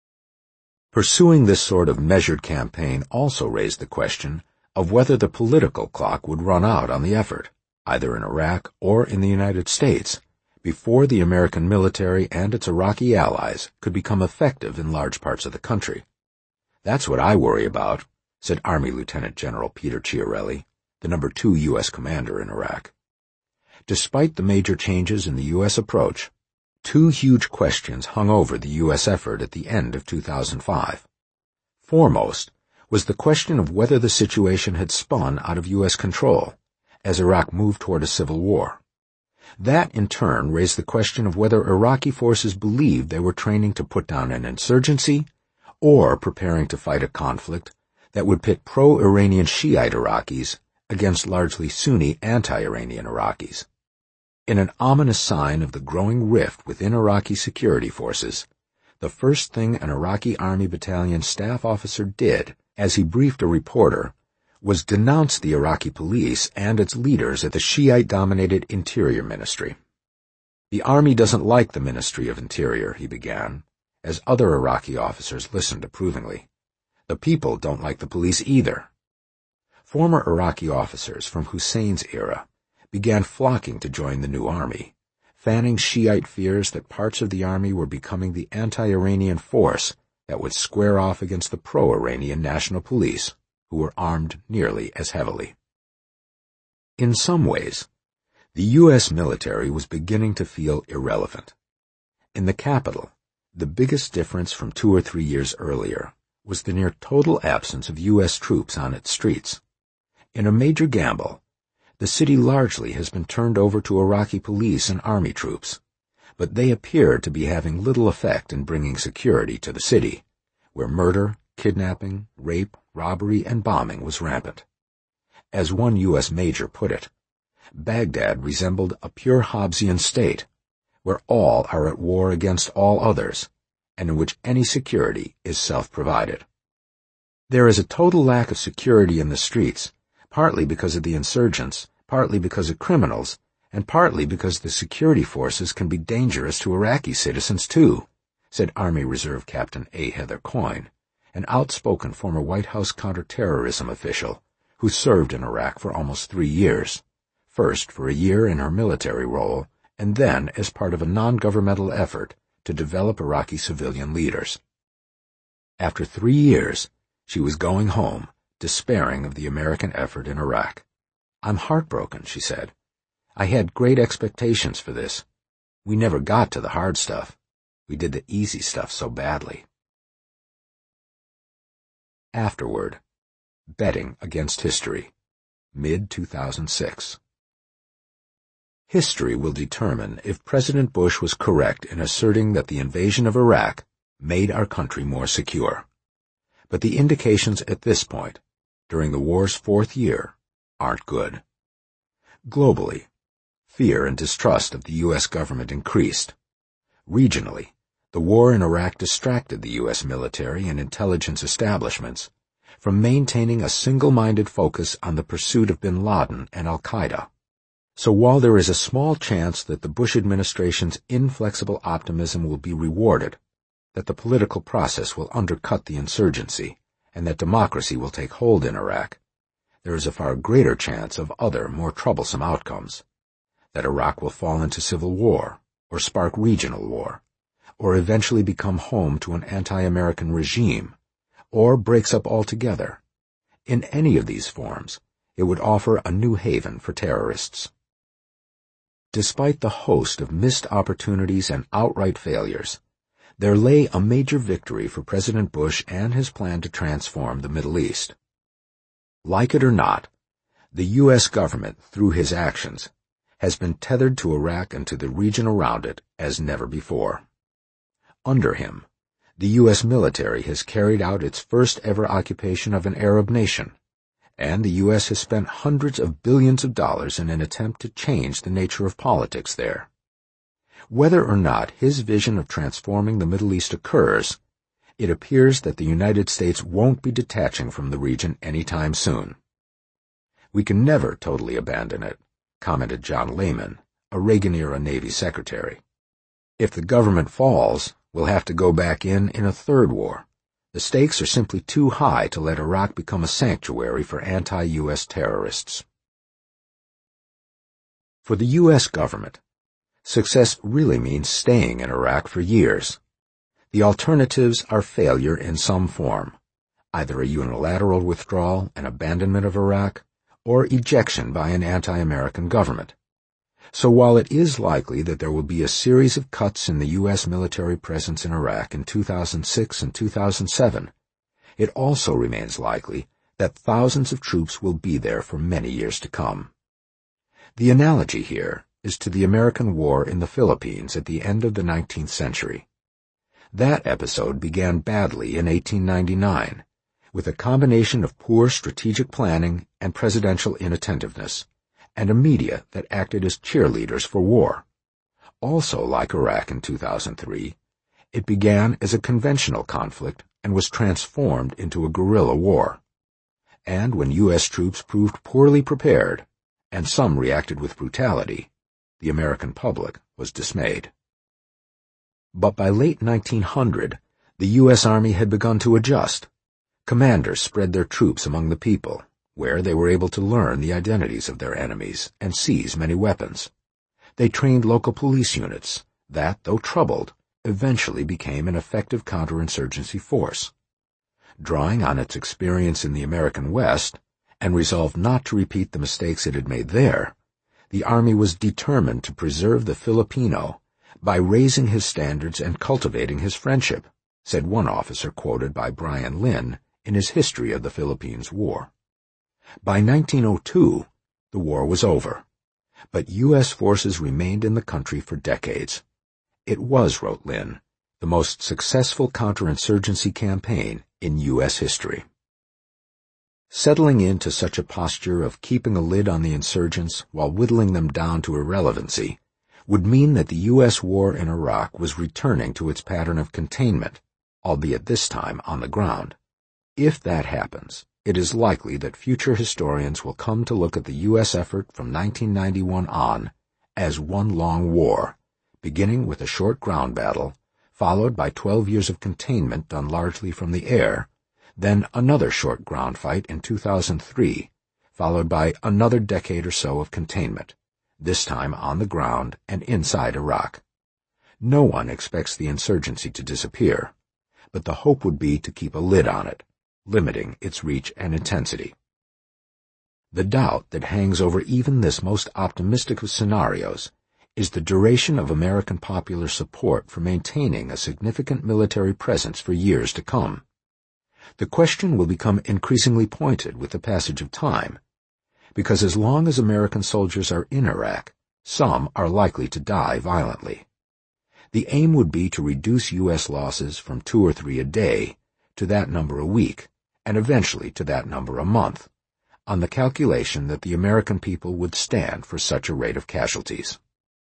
Pursuing this sort of measured campaign also raised the question of whether the political clock would run out on the effort, either in Iraq or in the United States, before the American military and its Iraqi allies could become effective in large parts of the country. "That's what I worry about," said Army Lieutenant General Peter Chiarelli, the No. 2 U.S. commander in Iraq. Despite the major changes in the U.S. approach, 2 huge questions hung over the U.S. effort at the end of 2005. Foremost was the question of whether the situation had spun out of U.S. control as Iraq moved toward a civil war. That, in turn, raised the question of whether Iraqi forces believed they were training to put down an insurgency or preparing to fight a conflict that would pit pro-Iranian Shiite Iraqis against largely Sunni anti-Iranian Iraqis. In an ominous sign of the growing rift within Iraqi security forces, the first thing an Iraqi Army Battalion staff officer did, as he briefed a reporter, was denounce the Iraqi police and its leaders at the Shiite-dominated Interior Ministry. "The Army doesn't like the Ministry of Interior," he began, as other Iraqi officers listened approvingly. "The people don't like the police either." Former Iraqi officers from Hussein's era began flocking to join the new army, fanning Shiite fears that parts of the army were becoming the anti-Iranian force that would square off against the pro-Iranian National Police, who were armed nearly as heavily. In some ways, the U.S. military was beginning to feel irrelevant. In the capital, the biggest difference from 2 or 3 years earlier was the near total absence of U.S. troops on its streets. In a major gamble, the city largely has been turned over to Iraqi police and army troops, but they appear to be having little effect in bringing security to the city, where murder, kidnapping, rape, robbery, and bombing was rampant. As one U.S. major put it, Baghdad resembled a pure Hobbesian state, where all are at war against all others, and in which any security is self-provided. There is a total lack of security in the streets, partly because of the insurgents, partly because of criminals, and partly because the security forces can be dangerous to Iraqi citizens too, said Army Reserve Captain A. Heather Coyne, an outspoken former White House counterterrorism official who served in Iraq for almost 3 years, first for a year in her military role, and then as part of a non-governmental effort to develop Iraqi civilian leaders. After 3 years, she was going home, despairing of the American effort in Iraq. "I'm heartbroken," she said. "I had great expectations for this. We never got to the hard stuff. We did the easy stuff so badly." Afterward, betting against history, mid-2006. History will determine if President Bush was correct in asserting that the invasion of Iraq made our country more secure. But the indications at this point, during the war's 4th year, aren't good. Globally, fear and distrust of the U.S. government increased. Regionally, the war in Iraq distracted the U.S. military and intelligence establishments from maintaining a single-minded focus on the pursuit of bin Laden and al-Qaeda. So while there is a small chance that the Bush administration's inflexible optimism will be rewarded, that the political process will undercut the insurgency, and that democracy will take hold in Iraq, there is a far greater chance of other, more troublesome outcomes, that Iraq will fall into civil war, or spark regional war, or eventually become home to an anti-American regime, or breaks up altogether. In any of these forms, it would offer a new haven for terrorists. Despite the host of missed opportunities and outright failures, there lay a major victory for President Bush and his plan to transform the Middle East. Like it or not, the U.S. government, through his actions, has been tethered to Iraq and to the region around it as never before. Under him, The U.S. military has carried out its first ever occupation of an Arab nation, and the U.S. has spent hundreds of billions of dollars in an attempt to change the nature of politics there. Whether or not his vision of transforming the Middle East occurs, it appears that the United States won't be detaching from the region anytime soon. "We can never totally abandon it," commented John Lehman, a Reagan-era Navy secretary. "If the government falls, we'll have to go back in a third war. The stakes are simply too high to let Iraq become a sanctuary for anti-U.S. terrorists." For the U.S. government, success really means staying in Iraq for years. The alternatives are failure in some form, either a unilateral withdrawal and abandonment of Iraq, or ejection by an anti-American government. So while it is likely that there will be a series of cuts in the U.S. military presence in Iraq in 2006 and 2007, it also remains likely that thousands of troops will be there for many years to come. The analogy here is to the American war in the Philippines at the end of the 19th century. That episode began badly in 1899, with a combination of poor strategic planning and presidential inattentiveness, and a media that acted as cheerleaders for war. Also, like Iraq in 2003, it began as a conventional conflict and was transformed into a guerrilla war. And when U.S. troops proved poorly prepared, and some reacted with brutality, the American public was dismayed. But by late 1900, the U.S. Army had begun to adjust. Commanders spread their troops among the people, where they were able to learn the identities of their enemies and seize many weapons. They trained local police units that, though troubled, eventually became an effective counterinsurgency force. Drawing on its experience in the American West, and resolved not to repeat the mistakes it had made there, the Army was determined to preserve the Filipino by raising his standards and cultivating his friendship, said one officer quoted by Brian Lynn in his History of the Philippines War. By 1902, the war was over, but U.S. forces remained in the country for decades. It was, wrote Lynn, the most successful counterinsurgency campaign in U.S. history. Settling into such a posture of keeping a lid on the insurgents while whittling them down to irrelevancy would mean that the U.S. war in Iraq was returning to its pattern of containment, albeit this time on the ground. If that happens, it is likely that future historians will come to look at the U.S. effort from 1991 on as one long war, beginning with a short ground battle, followed by 12 years of containment done largely from the air, then another short ground fight in 2003, followed by another decade or so of containment, this time on the ground and inside Iraq. No one expects the insurgency to disappear, but the hope would be to keep a lid on it, limiting its reach and intensity. The doubt that hangs over even this most optimistic of scenarios is the duration of American popular support for maintaining a significant military presence for years to come. The question will become increasingly pointed with the passage of time, because as long as American soldiers are in Iraq, some are likely to die violently. The aim would be to reduce U.S. losses from 2 or 3 a day to that number a week, and eventually to that number a month, on the calculation that the American people would stand for such a rate of casualties.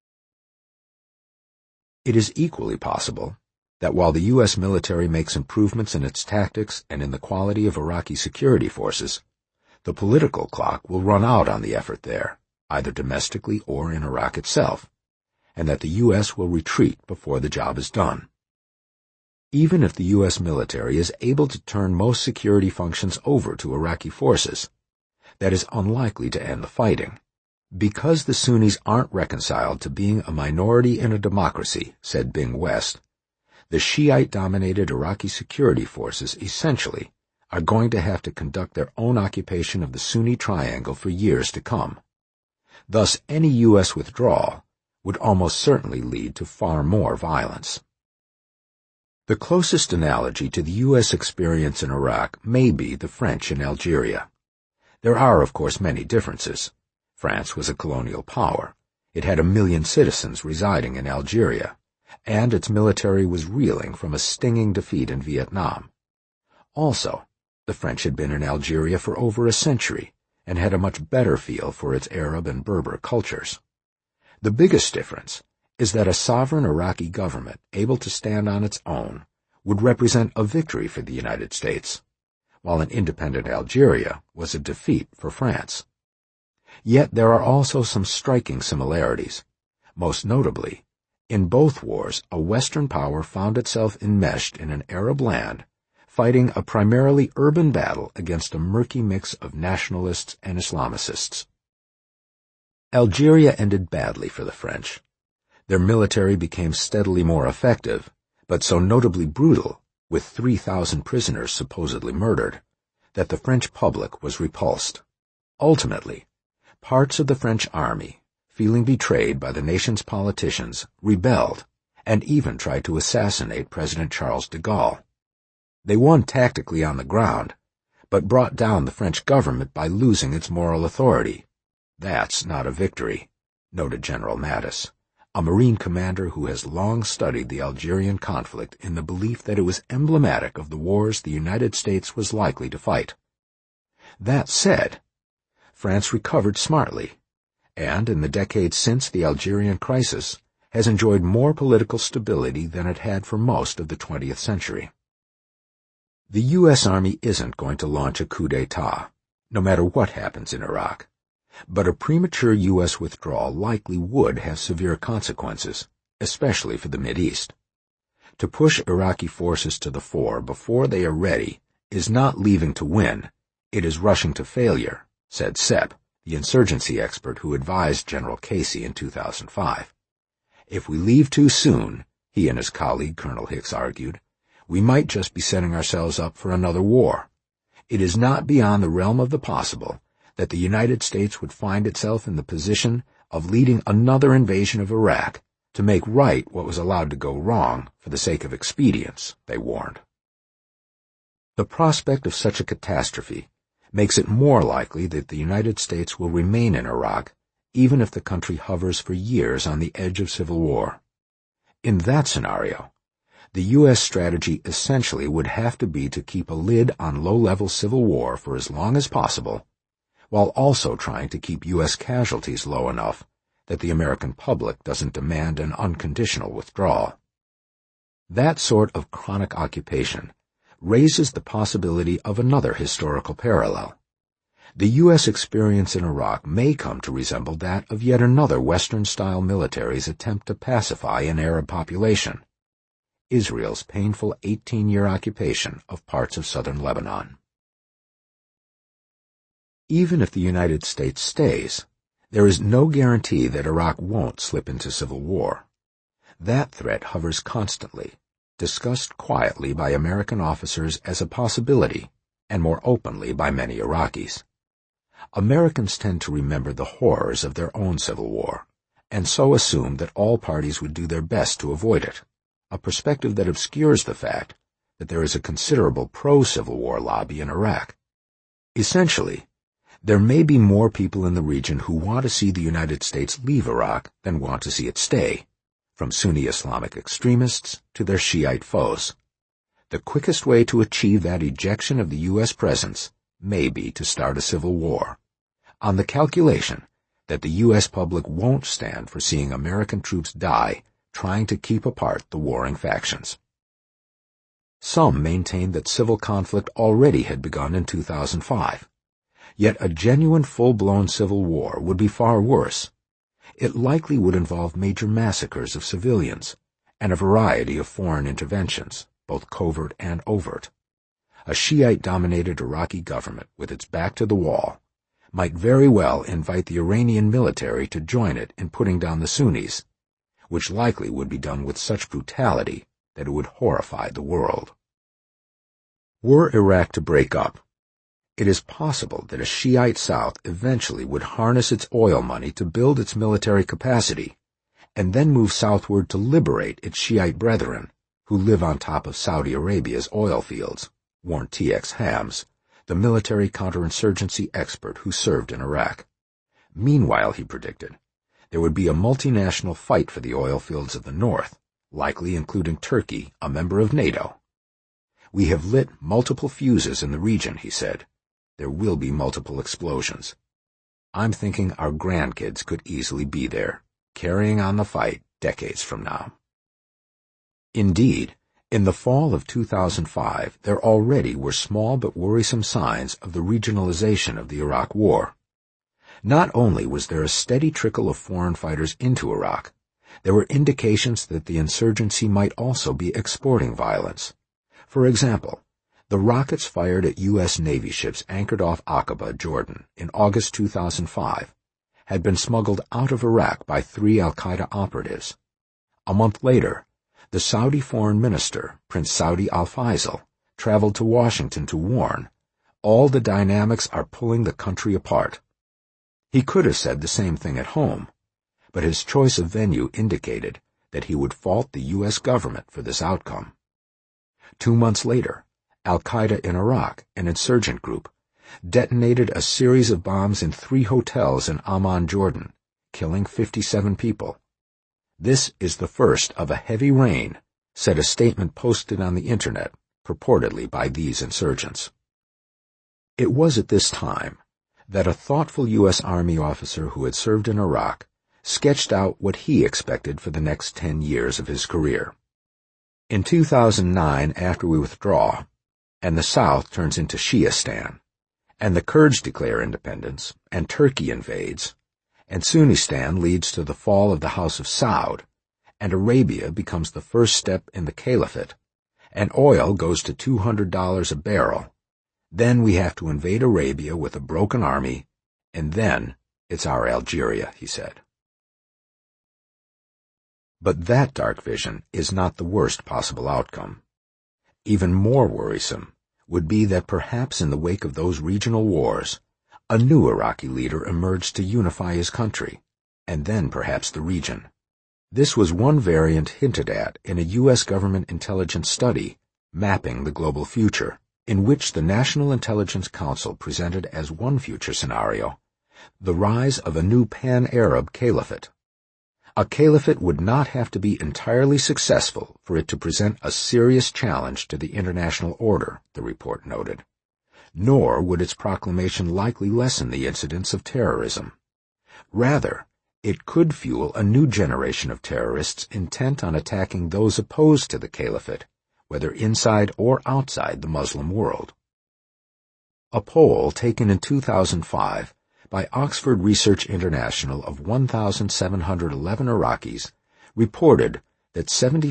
It is equally possible that while the U.S. military makes improvements in its tactics and in the quality of Iraqi security forces, the political clock will run out on the effort there, either domestically or in Iraq itself, and that the U.S. will retreat before the job is done. Even if the U.S. military is able to turn most security functions over to Iraqi forces, that is unlikely to end the fighting. Because the Sunnis aren't reconciled to being a minority in a democracy, said Bing West, the Shiite-dominated Iraqi security forces essentially are going to have to conduct their own occupation of the Sunni triangle for years to come. Thus, any U.S. withdrawal would almost certainly lead to far more violence. The closest analogy to the U.S. experience in Iraq may be the French in Algeria. There are, of course, many differences. France was a colonial power. It had 1 million citizens residing in Algeria, and its military was reeling from a stinging defeat in Vietnam. Also, the French had been in Algeria for over a century and had a much better feel for its Arab and Berber cultures. The biggest difference is that a sovereign Iraqi government able to stand on its own would represent a victory for the United States, while an independent Algeria was a defeat for France. Yet there are also some striking similarities. Most notably, in both wars, a Western power found itself enmeshed in an Arab land, fighting a primarily urban battle against a murky mix of nationalists and Islamicists. Algeria ended badly for the French. Their military became steadily more effective, but so notably brutal, with 3,000 prisoners supposedly murdered, that the French public was repulsed. Ultimately, parts of the French army, feeling betrayed by the nation's politicians, rebelled and even tried to assassinate President Charles de Gaulle. They won tactically on the ground, but brought down the French government by losing its moral authority. That's not a victory, noted General Mattis, a Marine commander who has long studied the Algerian conflict in the belief that it was emblematic of the wars the United States was likely to fight. That said, France recovered smartly, and in the decades since the Algerian crisis has enjoyed more political stability than it had for most of the 20th century. The U.S. Army isn't going to launch a coup d'etat, no matter what happens in Iraq, but a premature U.S. withdrawal likely would have severe consequences, especially for the Mideast. To push Iraqi forces to the fore before they are ready is not leaving to win, it is rushing to failure, said Sepp, the insurgency expert who advised General Casey in 2005. If we leave too soon, he and his colleague Colonel Hicks argued, we might just be setting ourselves up for another war. It is not beyond the realm of the possible that the United States would find itself in the position of leading another invasion of Iraq to make right what was allowed to go wrong for the sake of expedience, they warned. The prospect of such a catastrophe makes it more likely that the United States will remain in Iraq even if the country hovers for years on the edge of civil war. In that scenario, the U.S. strategy essentially would have to be to keep a lid on low-level civil war for as long as possible, while also trying to keep U.S. casualties low enough that the American public doesn't demand an unconditional withdrawal. That sort of chronic occupation raises the possibility of another historical parallel. The U.S. experience in Iraq may come to resemble that of yet another Western-style military's attempt to pacify an Arab population, Israel's painful 18-year occupation of parts of southern Lebanon. Even if the United States stays, there is no guarantee that Iraq won't slip into civil war. That threat hovers constantly, discussed quietly by American officers as a possibility, and more openly by many Iraqis. Americans tend to remember the horrors of their own civil war, and so assume that all parties would do their best to avoid it, a perspective that obscures the fact that there is a considerable pro-Civil War lobby in Iraq. Essentially, there may be more people in the region who want to see the United States leave Iraq than want to see it stay, from Sunni Islamic extremists to their Shiite foes. The quickest way to achieve that ejection of the U.S. presence may be to start a civil war, on the calculation that the U.S. public won't stand for seeing American troops die trying to keep apart the warring factions. Some maintained that civil conflict already had begun in 2005. Yet a genuine full-blown civil war would be far worse. It likely would involve major massacres of civilians and a variety of foreign interventions, both covert and overt. A Shiite-dominated Iraqi government with its back to the wall might very well invite the Iranian military to join it in putting down the Sunnis, which likely would be done with such brutality that it would horrify the world. Were Iraq to break up, it is possible that a Shiite South eventually would harness its oil money to build its military capacity, and then move southward to liberate its Shiite brethren, who live on top of Saudi Arabia's oil fields, warned T.X. Hams, the military counterinsurgency expert who served in Iraq. Meanwhile, he predicted, there would be a multinational fight for the oil fields of the north, likely including Turkey, a member of NATO. "We have lit multiple fuses in the region," he said. "There will be multiple explosions. I'm thinking our grandkids could easily be there, carrying on the fight decades from now." Indeed, in the fall of 2005, there already were small but worrisome signs of the regionalization of the Iraq War. Not only was there a steady trickle of foreign fighters into Iraq, there were indications that the insurgency might also be exporting violence. For example, the rockets fired at U.S. Navy ships anchored off Aqaba, Jordan, in August 2005, had been smuggled out of Iraq by 3 al-Qaeda operatives. A month later, the Saudi foreign minister, Prince Saudi al-Faisal, traveled to Washington to warn, "All the dynamics are pulling the country apart." He could have said the same thing at home, but his choice of venue indicated that he would fault the U.S. government for this outcome. 2 months later, al-Qaeda in Iraq, an insurgent group, detonated a series of bombs in 3 hotels in Amman, Jordan, killing 57 people. "This is the first of a heavy rain," said a statement posted on the Internet, purportedly by these insurgents. It was at this time that a thoughtful U.S. Army officer who had served in Iraq sketched out what he expected for the next 10 years of his career. In 2009, after we withdraw, and the South turns into Shiistan, and the Kurds declare independence, and Turkey invades, and Sunnistan leads to the fall of the House of Saud, and Arabia becomes the first step in the caliphate, and oil goes to $200 a barrel, then we have to invade Arabia with a broken army, and then it's our Algeria, he said. But that dark vision is not the worst possible outcome. Even more worrisome would be that perhaps in the wake of those regional wars, a new Iraqi leader emerged to unify his country, and then perhaps the region. This was one variant hinted at in a U.S. government intelligence study, Mapping the Global Future, in which the National Intelligence Council presented as one future scenario the rise of a new pan-Arab caliphate. A caliphate would not have to be entirely successful for it to present a serious challenge to the international order, the report noted. Nor would its proclamation likely lessen the incidence of terrorism. Rather, it could fuel a new generation of terrorists intent on attacking those opposed to the caliphate, whether inside or outside the Muslim world. A poll taken in 2005 by Oxford Research International of 1,711 Iraqis reported that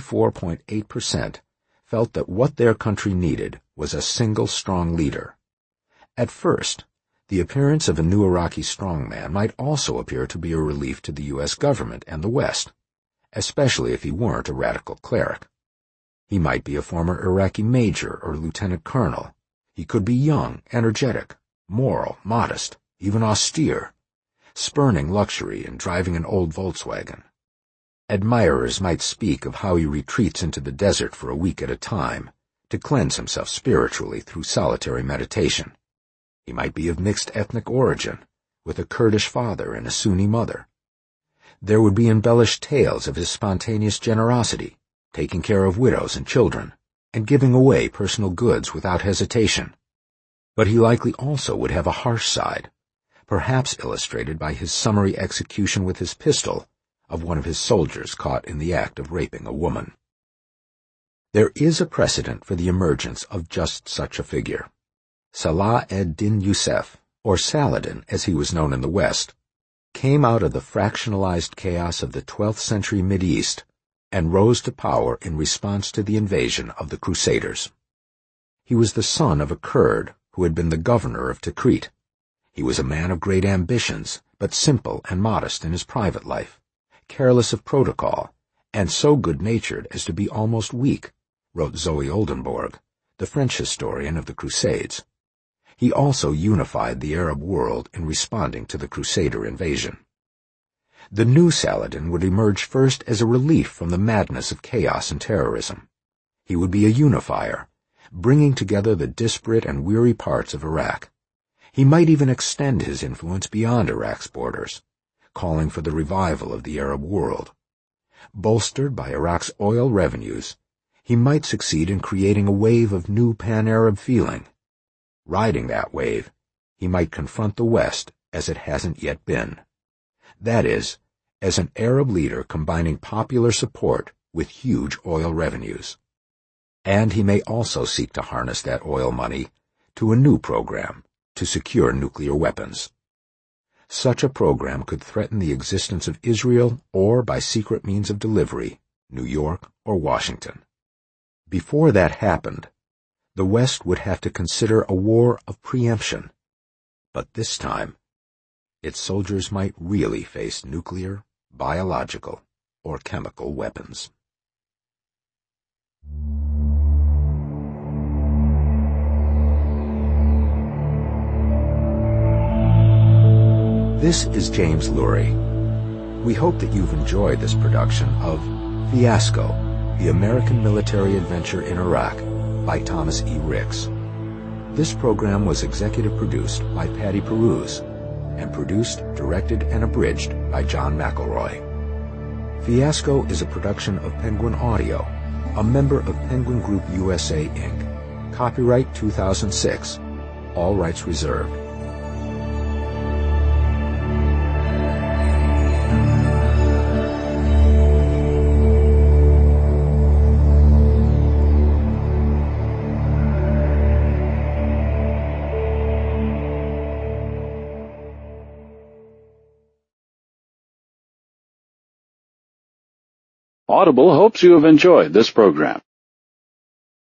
74.8% felt that what their country needed was a single strong leader. At first, the appearance of a new Iraqi strongman might also appear to be a relief to the U.S. government and the West, especially if he weren't a radical cleric. He might be a former Iraqi major or lieutenant colonel. He could be young, energetic, moral, modest, even austere, spurning luxury and driving an old Volkswagen. Admirers might speak of how he retreats into the desert for a week at a time to cleanse himself spiritually through solitary meditation. He might be of mixed ethnic origin, with a Kurdish father and a Sunni mother. There would be embellished tales of his spontaneous generosity, taking care of widows and children, and giving away personal goods without hesitation. But he likely also would have a harsh side, perhaps illustrated by his summary execution with his pistol of one of his soldiers caught in the act of raping a woman. There is a precedent for the emergence of just such a figure. Salah ad-Din Yusuf, or Saladin as he was known in the West, came out of the fractionalized chaos of the 12th century Mideast and rose to power in response to the invasion of the Crusaders. He was the son of a Kurd who had been the governor of Tikrit. He was a man of great ambitions, but simple and modest in his private life, careless of protocol, and so good-natured as to be almost weak, wrote Zoe Oldenborg, the French historian of the Crusades. He also unified the Arab world in responding to the Crusader invasion. The new Saladin would emerge first as a relief from the madness of chaos and terrorism. He would be a unifier, bringing together the disparate and weary parts of Iraq. He might even extend his influence beyond Iraq's borders, calling for the revival of the Arab world. Bolstered by Iraq's oil revenues, he might succeed in creating a wave of new pan-Arab feeling. Riding that wave, he might confront the West as it hasn't yet been. That is, as an Arab leader combining popular support with huge oil revenues. And he may also seek to harness that oil money to a new program to secure nuclear weapons. Such a program could threaten the existence of Israel or, by secret means of delivery, New York or Washington. Before that happened, the West would have to consider a war of preemption. But this time, its soldiers might really face nuclear, biological, or chemical weapons. This is James Lurie. We hope that you've enjoyed this production of Fiasco, the American Military Adventure in Iraq by Thomas E. Ricks. This program was executive produced by Patty Peruse and produced, directed, and abridged by John McElroy. Fiasco is a production of Penguin Audio, a member of Penguin Group USA, Inc. Copyright 2006. All rights reserved.
Audible hopes you have enjoyed this program.